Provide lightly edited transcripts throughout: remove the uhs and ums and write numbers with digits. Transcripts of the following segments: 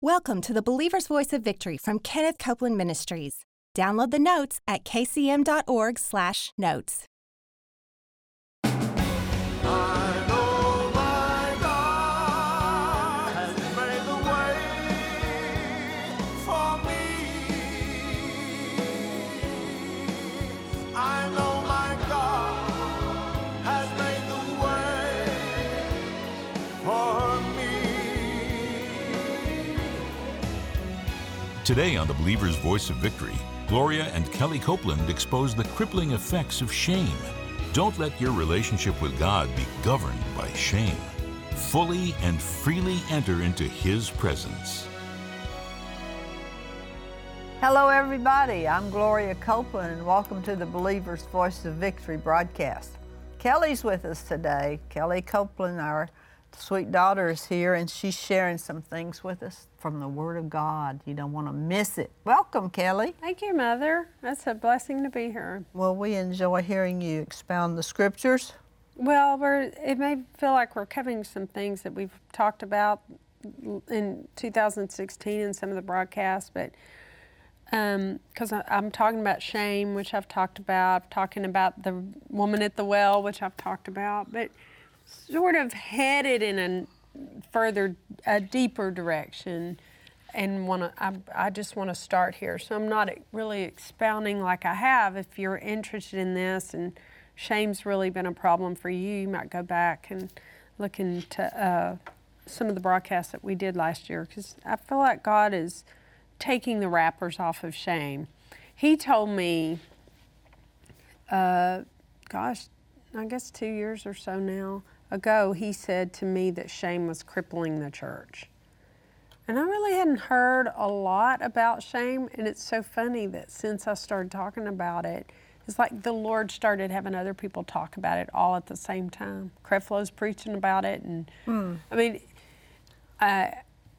Welcome to the Believer's Voice of Victory from Kenneth Copeland Ministries. Download the notes at kcm.org/notes. Today on the Believer's Voice of Victory, Gloria and Kelly Copeland expose the crippling effects of shame. Don't let your relationship with God be governed by shame. Fully and freely enter into His presence. Hello, everybody. I'm Gloria Copeland, and welcome to the Believer's Voice of Victory broadcast. Kelly's with us today. Kelly Copeland, our sweet daughter, is here, and she's sharing some things with us from the Word of God. You don't want to miss it. Welcome, Kelly. Thank you, Mother. That's a blessing to be here. Well, we enjoy hearing you expound the Scriptures. Well, it may feel like we're covering some things that we've talked about in 2016 in some of the broadcasts, but because I'm talking about shame, which I've talked about, talking about the woman at the well, which I've talked about, but sort of headed in a deeper direction, and I just want to start here. So I'm not really expounding like I have. If you're interested in this and shame's really been a problem for you, you might go back and look into some of the broadcasts that we did last year, because I feel like God is taking the wrappers off of shame. He told me, I guess 2 years or so now ago, he said to me that shame was crippling the church. And I really hadn't heard a lot about shame, and it's so funny that since I started talking about it, it's like the Lord started having other people talk about it all at the same time. Creflo's preaching about it, and I mean, I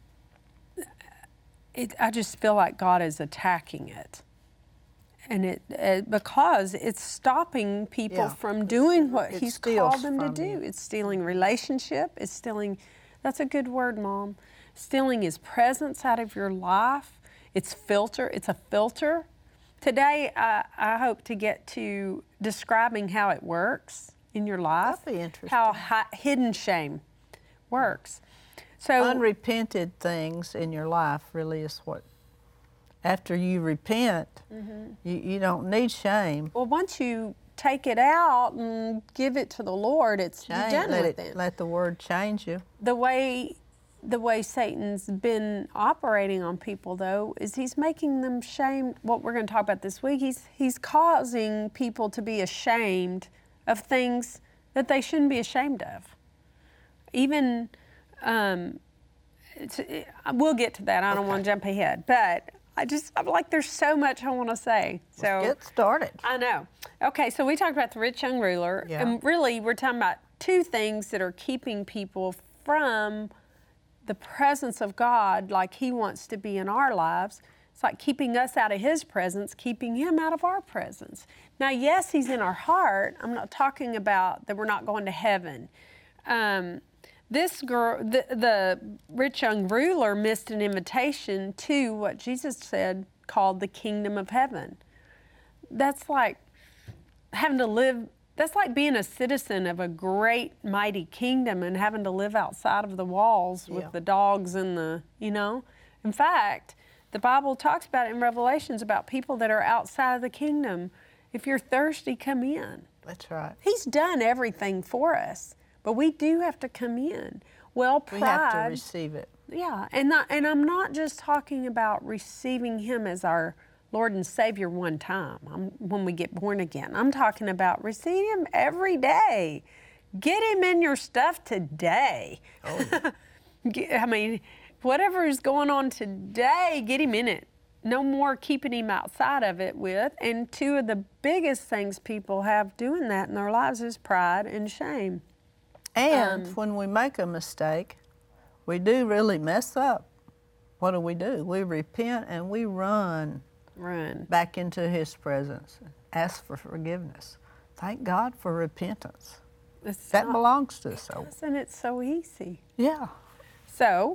just feel like God is attacking it. And it because it's stopping people from doing what He's called them to do. It's stealing relationship. It's stealing, that's a good word, Mom. Stealing His presence out of your life. It's a filter. Today, I hope to get to describing how it works in your life. That'd be interesting. How hidden shame works. So unrepented things in your life really is what, after you repent, you don't need shame. Well, once you take it out and give it to the Lord, you're done with it. Let the Word change you. The way Satan's been operating on people, though, is he's making them shame. What we're going to talk about this week, he's causing people to be ashamed of things that they shouldn't be ashamed of. Even, we'll get to that. I don't want to jump ahead, but I'm like, there's so much I want to say. So let's get started. I know. Okay, so we talked about the rich young ruler, and really we're talking about two things that are keeping people from the presence of God like He wants to be in our lives. It's like keeping us out of His presence, keeping Him out of our presence. Now, yes, He's in our heart. I'm not talking about that we're not going to heaven. This girl, the rich young ruler, missed an invitation to what Jesus said called the kingdom of heaven. That's like having to live, that's like being a citizen of a great, mighty kingdom and having to live outside of the walls with the dogs and In fact, the Bible talks about it in Revelations about people that are outside of the kingdom. If you're thirsty, come in. That's right. He's done everything for us. But we do have to come in. Well, pride. We have to receive it. Yeah, and I'm not just talking about receiving Him as our Lord and Savior one time when we get born again. I'm talking about receiving Him every day. Get Him in your stuff today. Oh. I mean, whatever is going on today, get Him in it. No more keeping Him outside of it with. And two of the biggest things people have doing that in their lives is pride and shame. And when we make a mistake, we do really mess up. What do? We repent and we run back into His presence, ask for forgiveness. Thank God for repentance. That belongs to us. Isn't it so easy? Yeah. So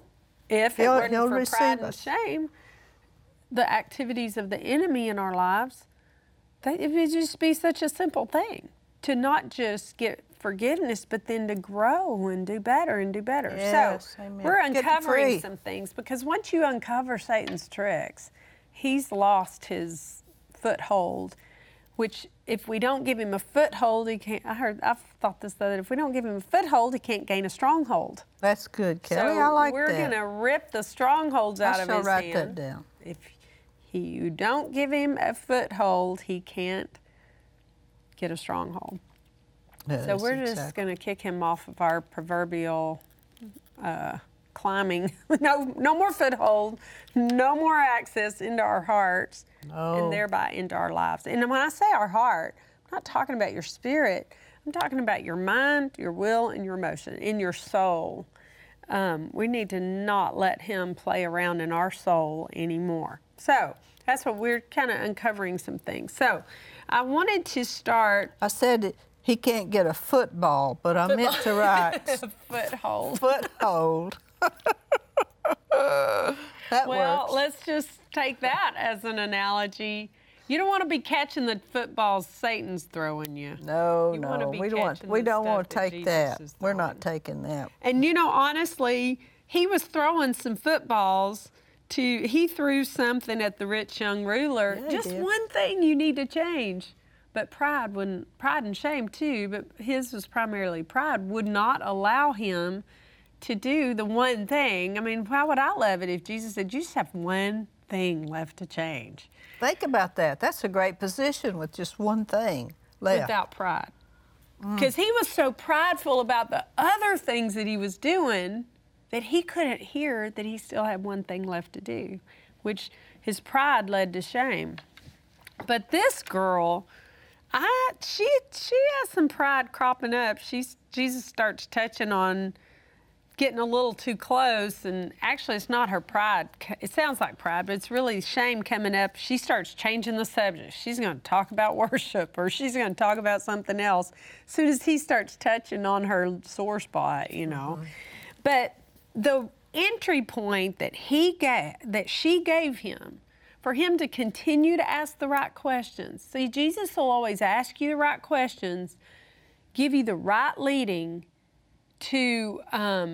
if it weren't He'll for receive pride and us. shame, the activities of the enemy in our lives, it would just be such a simple thing to not just get forgiveness, but then to grow and do better and do better. Yes, so amen. we're Getting uncovering free. some things, because once you uncover Satan's tricks, he's lost his foothold, which if we don't give him a foothold, he can't. I've thought this though, that if we don't give him a foothold, he can't gain a stronghold. That's good, Kelly. So I like we're that. going to rip the strongholds out I of shall his write hand. that down. If you don't give him a foothold, he can't get a stronghold. Yes, So we're just exactly. going to kick him off of our proverbial climbing. No more foothold, no more access into our hearts, No. and thereby into our lives. And when I say our heart, I'm not talking about your spirit. I'm talking about your mind, your will, and your emotion, in your soul. We need to not let him play around in our soul anymore. So that's what we're kind of uncovering some things. So I wanted to start I said he can't get a football, but I meant to write foothold. foothold. That Well, works. let's just take that as an analogy. You don't want to be catching the footballs Satan's throwing you. No, You wanna no, be we don't want. catching We the don't stuff want to that take Jesus that. is We're throwing. not taking that. And you know, honestly, he was throwing some footballs he threw something at the rich young ruler. Yeah, he Just did. one thing you need to change. But pride and shame too, but his was primarily pride, would not allow him to do the one thing. I mean, how would I love it if Jesus said, you just have one thing left to change Think about that. That's a great position with just one thing left. without pride? Because he was so prideful about the other things that he was doing that he couldn't hear that he still had one thing left to do, which his pride led to shame. But this girl, she has some pride cropping up. Jesus starts touching on getting a little too close, and actually it's not her pride. It sounds like pride, but it's really shame coming up. She starts changing the subject. She's going to talk about worship, or she's going to talk about something else as soon as he starts touching on her sore spot, you know. But the entry point that she gave him, for him to continue to ask the right questions. See, Jesus will always ask you the right questions, give you the right leading to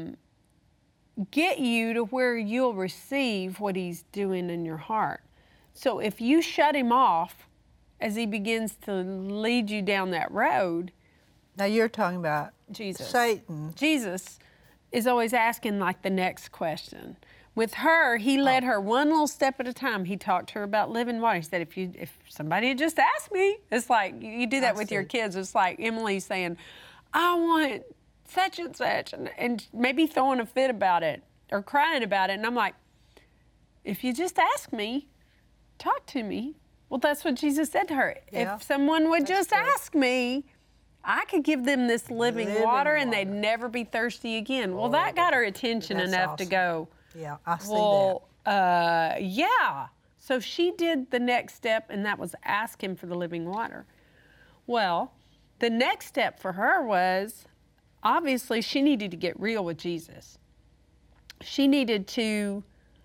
get you to where you'll receive what he's doing in your heart. So if you shut him off as he begins to lead you down that road, Now you're talking about Jesus. Satan. Jesus is always asking like the next question. With her, he led her one little step at a time. He talked to her about living water. He said, if somebody had just asked me, it's like you do that with your kids. It's like Emily saying, I want such and such, and maybe throwing a fit about it or crying about it. And I'm like, if you just ask me, talk to me. Well, that's what Jesus said to her. Yeah. If someone would That's just true. ask me, I could give them this living water and they'd water. never be thirsty again. Well, that got her attention That's enough to awesome. go, Yeah, I see well, yeah. So she did the next step, and that was ask him for the living water. Well, the next step for her was, obviously, she needed to get real with Jesus. She needed to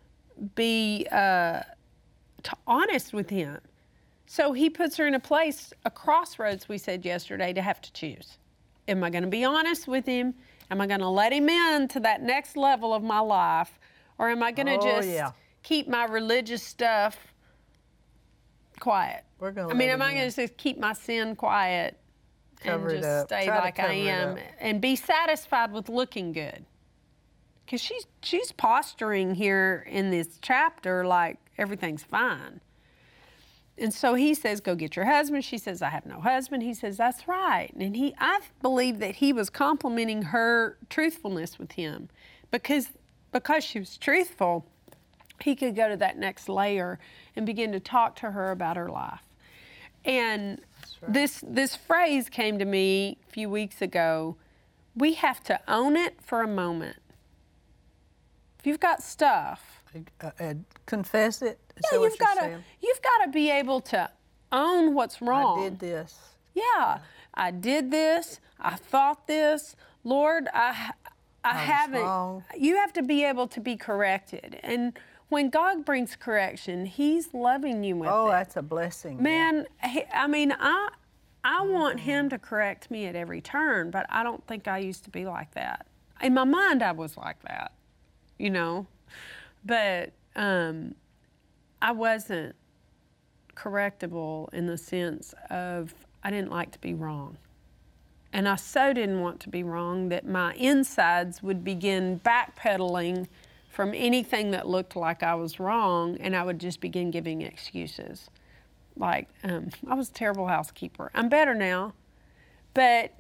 be honest with him. So he puts her in a place, a crossroads, we said yesterday, to have to choose. Am I going to be honest with him? Am I going to let him in to that next level of my life? Or am I going to just keep my religious stuff quiet? We're gonna I mean, let am I him going in. to just keep my sin quiet Cover it and just up. stay Try to like I cover it am up. and be satisfied with looking good? Because she's posturing here in this chapter like everything's fine. And so he says, go get your husband. She says, I have no husband. He says, that's right. And I believe that he was complimenting her truthfulness with him. Because she was truthful, he could go to that next layer and begin to talk to her about her life. And this phrase came to me a few weeks ago. We have to own it for a moment. If you've got stuff, confess it. Is yeah, that what you're saying? you've got to be able to own what's wrong. I did this. Yeah, I did this. I thought this. Lord, I haven't. Wrong. You have to be able to be corrected. And when God brings correction, He's loving you with it. Oh, that's a blessing. Man, I want Him to correct me at every turn, but I don't think I used to be like that. In my mind, I was like that, you know. But I wasn't correctable in the sense of I didn't like to be wrong. And I so didn't want to be wrong that my insides would begin backpedaling from anything that looked like I was wrong, and I would just begin giving excuses. Like, I was a terrible housekeeper. I'm better now, but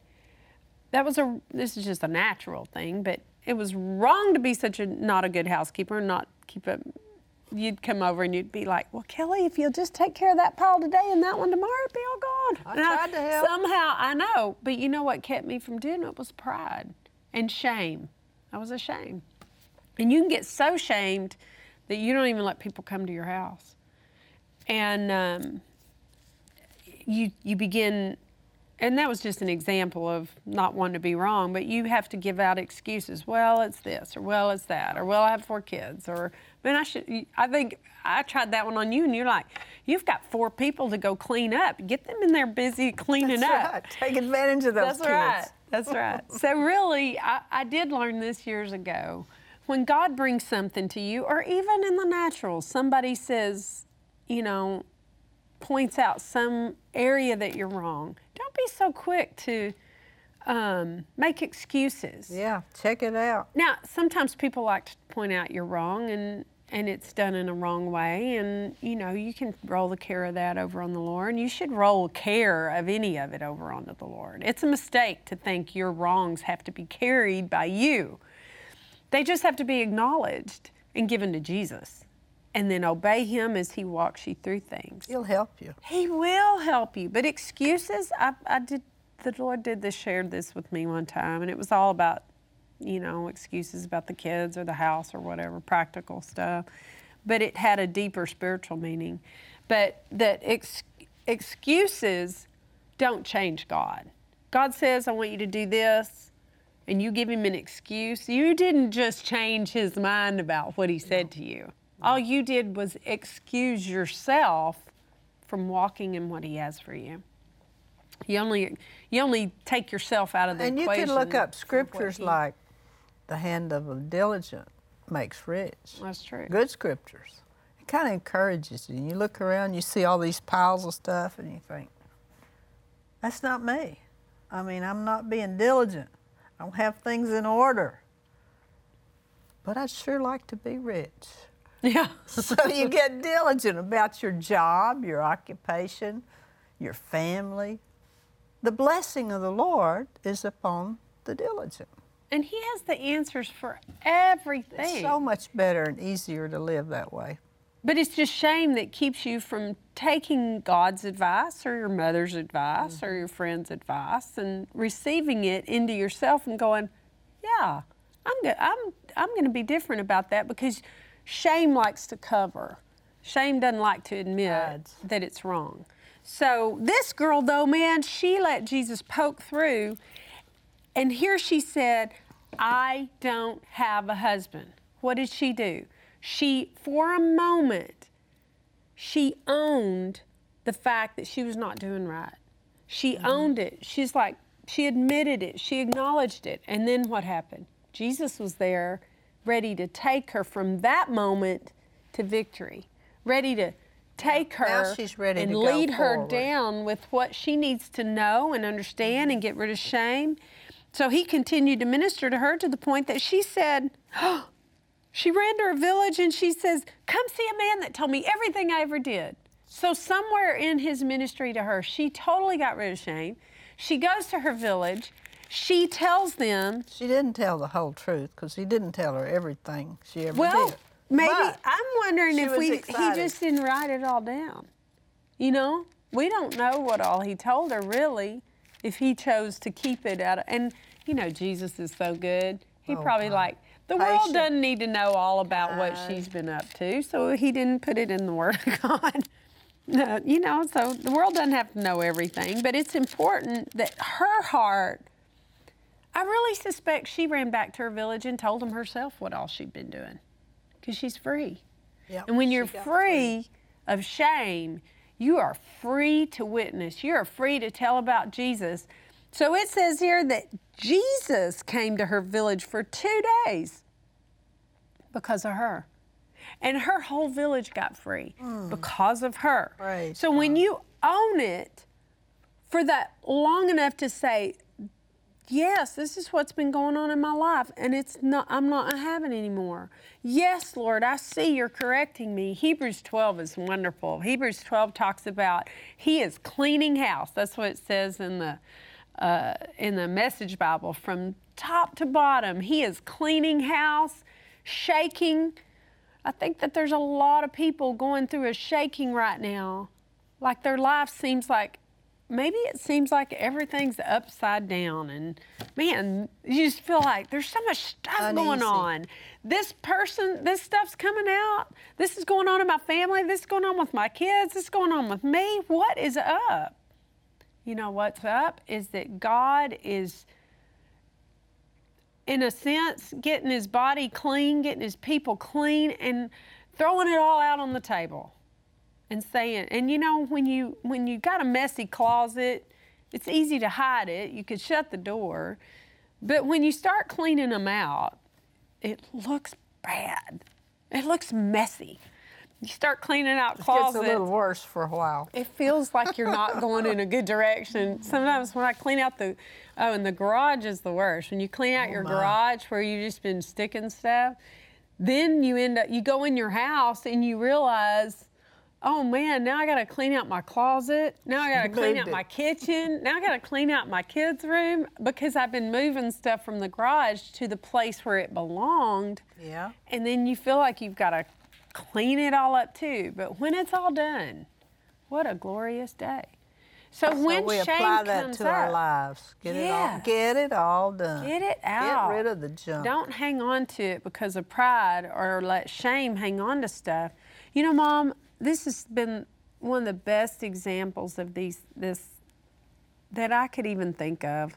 this is just a natural thing, but it was wrong to be not a good housekeeper and not keep it. You'd come over and you'd be like, well, Kelly, if you'll just take care of that pile today and that one tomorrow, it'd be all gone. I tried to help. Somehow, I know, but you know what kept me from doing it was pride and shame. I was ashamed. And you can get so shamed that you don't even let people come to your house. And you begin, and that was just an example of not wanting to be wrong, but you have to give out excuses. Well, it's this, or well, it's that, or well, I have 4 kids, or man, I think I tried that one on you, and you're like, you've got 4 people to go clean up. Get them in there busy cleaning up. Right. Take advantage of those kids. That's right. So really, I did learn this years ago. When God brings something to you, or even in the natural, somebody says, points out some area that you're wrong, don't be so quick to make excuses. Yeah, check it out. Now, sometimes people like to point out you're wrong, and it's done in a wrong way, and you can roll the care of that over on the Lord, and you should roll care of any of it over onto the Lord. It's a mistake to think your wrongs have to be carried by you. They just have to be acknowledged and given to Jesus, and then obey Him as He walks you through things. He'll help you. He will help you. But excuses, the Lord shared this with me one time, and it was all about, excuses about the kids or the house or whatever, practical stuff. But it had a deeper spiritual meaning. But that excuses don't change God. God says, I want you to do this, and you give Him an excuse. You didn't just change His mind about what He said to you. All you did was excuse yourself from walking in what He has for you. You only take yourself out of the equation. And you can look up scriptures like, the hand of a diligent makes rich. That's true. Good scriptures. It kind of encourages you. You look around, you see all these piles of stuff, and you think, that's not me. I'm not being diligent. I don't have things in order. But I'd sure like to be rich. Yeah. So you get diligent about your job, your occupation, your family. The blessing of the Lord is upon the diligent. And He has the answers for everything. It's so much better and easier to live that way. But it's just shame that keeps you from taking God's advice or your mother's advice or your friend's advice and receiving it into yourself and going, yeah, I'm going to be different about that, because shame likes to cover. Shame doesn't like to admit that it's wrong. So this girl, though, man, she let Jesus poke through. And here she said, I don't have a husband. What did she do? For a moment, she owned the fact that she was not doing right. She owned it. She's like, she admitted it. She acknowledged it. And then what happened? Jesus was there, ready to take her from that moment to victory, ready to take her now she's ready and to lead go her forward. down with what she needs to know and understand and get rid of shame. So He continued to minister to her to the point that she said, she ran to her village and she says, come see a man that told me everything I ever did. So somewhere in His ministry to her, she totally got rid of shame. She goes to her village. She tells them. She didn't tell the whole truth, because He didn't tell her everything she ever did. Maybe, But I'm wondering if he He just didn't write it all down. We don't know what all He told her, really, if He chose to keep it out of, and Jesus is so good. He probably the world Patient. doesn't need to know all about what she's been up to, so He didn't put it in the Word of God. No, so the world doesn't have to know everything, but it's important that her heart I really suspect she ran back to her village and told them herself what all she'd been doing, because she's free. Yep, and when you're she got free of shame, you are free to witness. You are free to tell about Jesus. So it says here that Jesus came to her village for 2 days because of her. And her whole village got free because of her. Praise so when you own it for that long enough to say, yes, this is what's been going on in my life, and I'm not having it anymore. Yes, Lord, I see you're correcting me. Hebrews 12 is wonderful. Hebrews 12 talks about He is cleaning house. That's what it says in the Message Bible. From top to bottom, He is cleaning house, shaking. I think that there's a lot of people going through a shaking right now. Like their life seems like, maybe it seems like everything's upside down, and man, you just feel like there's so much stuff going on. This stuff's coming out. This is going on in my family. This is going on with my kids. This is going on with me. What is up? You know what's up is that God is, in a sense, getting His body clean, getting His people clean, and throwing it all out on the table. And saying, and you know, when you got a messy closet, it's easy to hide it. You could shut the door. But when you start cleaning them out, it looks bad. It looks messy. You start cleaning out closets. It gets a little worse for a while. It feels like you're not going in a good direction. Sometimes when I clean out and the garage is the worst. When you clean out your garage where you've just been sticking stuff, then you go in your house and you realize, oh man, now I gotta clean out my closet. Now I gotta clean out my kitchen. Now I gotta clean out my kids' room because I've been moving stuff from the garage to the place where it belonged. Yeah. And then you feel like you've gotta clean it all up too. But when it's all done, what a glorious day. So when we shame apply that comes to our up, lives. Get yes. it all done. Get it out. Get rid of the junk. Don't hang on to it because of pride or let shame hang on to stuff. You know, Mom, this has been one of the best examples of this that I could even think of.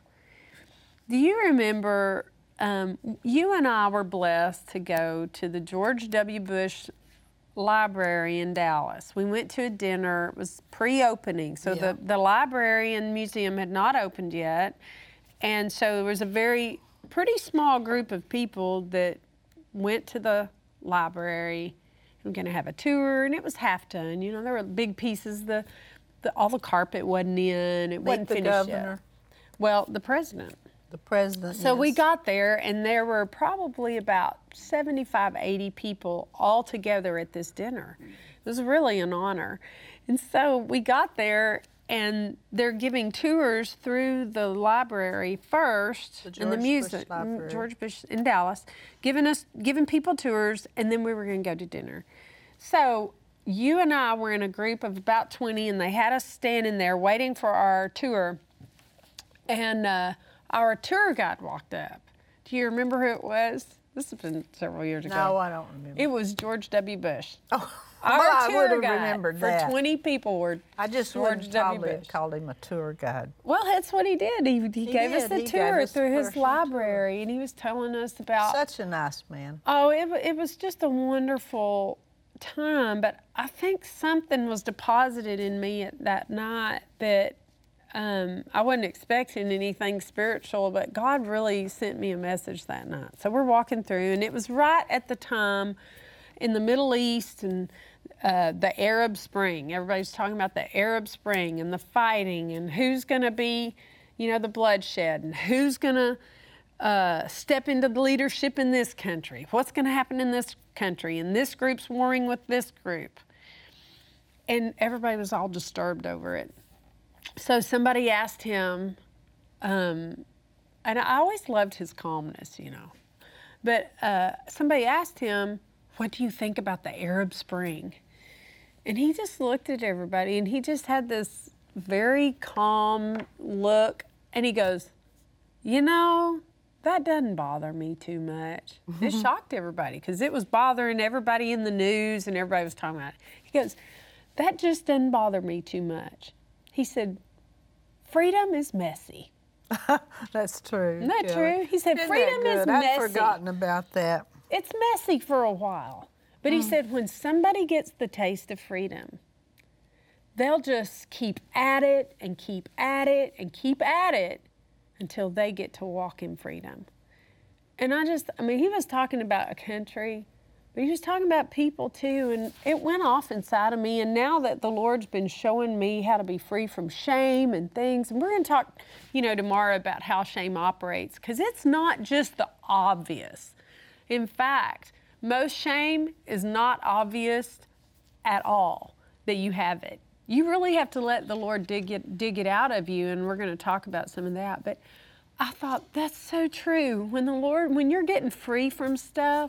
Do you remember, you and I were blessed to go to the George W. Bush Library in Dallas. We went to a dinner. It was pre-opening, so the library and museum had not opened yet. And so there was a pretty small group of people that went to the library. We're going to have a tour, and it was half done. You know, there were big pieces. All the carpet wasn't in. It wasn't finished governor? yet. Well, the president. The president. So we got there, and there were probably about 75, 80 people all together at this dinner. It was really an honor. And so we got there, and they're giving tours through the library first, and the music, George Bush in Dallas, giving people tours, and then we were going to go to dinner. So you and I were in a group of about 20, and they had us standing there waiting for our tour, and our tour guide walked up. Do you remember who it was? This has been several years ago. No, I don't remember. It was George W. Bush. Oh. Our tour tour guide remembered for that. 20 people were I just George wouldn't W. probably Bush. called him a tour guide. Well, that's what he did. He gave us the tour through his personal library, and he was telling us about. Such a nice man. Oh, it was just a wonderful time. But I think something was deposited in me at that night that I wasn't expecting anything spiritual, but God really sent me a message that night. So we're walking through, and it was right at the time in the Middle East and the Arab Spring. Everybody's talking about the Arab Spring and the fighting and who's going to be, the bloodshed and who's going to step into the leadership in this country. What's going to happen in this country? And this group's warring with this group. And everybody was all disturbed over it. So somebody asked him, and I always loved his calmness, but somebody asked him, what do you think about the Arab Spring? And he just looked at everybody, and he just had this very calm look, and he goes, that doesn't bother me too much. It shocked everybody because it was bothering everybody in the news, and everybody was talking about it. He goes, that just doesn't bother me too much. He said, freedom is messy. That's true. Isn't that Kelly. true? He said Isn't freedom that is good? messy. I'd forgotten about that. It's messy for a while. But he said when somebody gets the taste of freedom, they'll just keep at it and keep at it and keep at it until they get to walk in freedom. And he was talking about a country, but he was talking about people too, and it went off inside of me. And now that the Lord's been showing me how to be free from shame and things, and we're going to talk, tomorrow about how shame operates, because it's not just the obvious. In fact, most shame is not obvious at all that you have it. You really have to let the Lord dig it out of you, and we're going to talk about some of that. But I thought that's so true. When you're getting free from stuff,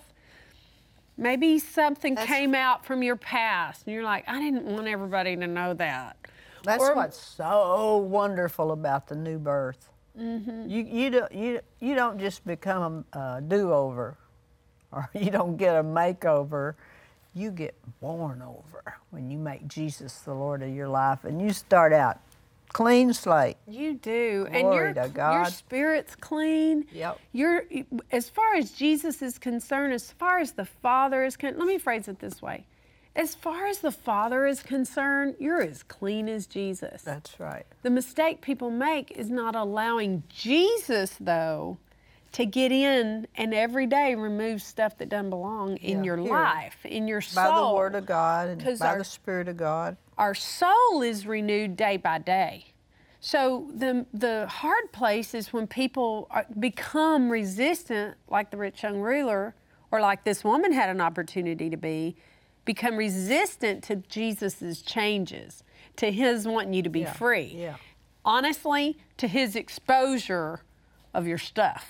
maybe something came out from your past, and you're like, I didn't want everybody to know that. That's what's so wonderful about the new birth. Mm-hmm. You don't just become a do-over, or you don't get a makeover. You get born over when you make Jesus the Lord of your life, and you start out clean slate. You do. Glory and to God. Your spirit's clean. Yep. As far as Jesus is concerned, as far as the Father is concerned, let me phrase it this way. As far as the Father is concerned, you're as clean as Jesus. That's right. The mistake people make is not allowing Jesus, though, to get in and every day remove stuff that doesn't belong in your life, in your soul. By the Word of God and by the Spirit of God. Our soul is renewed day by day. So the hard place is when people become resistant, like the rich young ruler, or like this woman had an opportunity to become resistant to Jesus's changes, to his wanting you to be free. Yeah. Honestly, to his exposure of your stuff.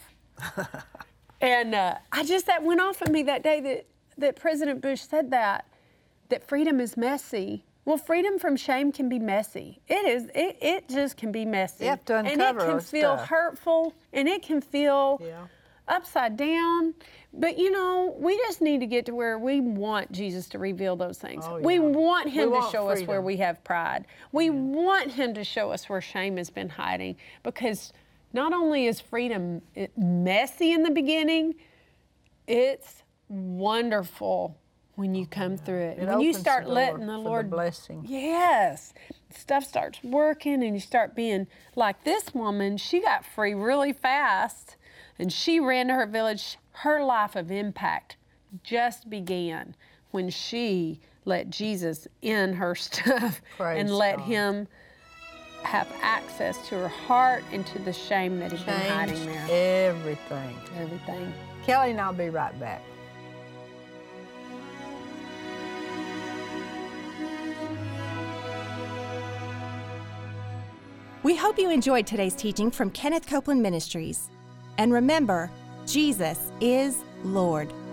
And that went off at me that day that President Bush said that freedom is messy. Well, freedom from shame can be messy. It is. It just can be messy. You have to uncover and it can feel stuff. Hurtful, and it can feel upside down. But we just need to get to where we want Jesus to reveal those things. Oh, yeah. We want him to show us freedom. where we have pride. We want him to show us where shame has been hiding, because not only is freedom messy in the beginning, it's wonderful when you come through it. It When you opens start the door letting the for Lord blessing. Yes. Stuff starts working, and you start being like this woman. She got free really fast, and she ran to her village. Her life of impact just began when she let Jesus in her stuff and let him have access to her heart and to the shame that had been hiding there. Everything. Kelly and I'll be right back. We hope you enjoyed today's teaching from Kenneth Copeland Ministries. And remember, Jesus is Lord.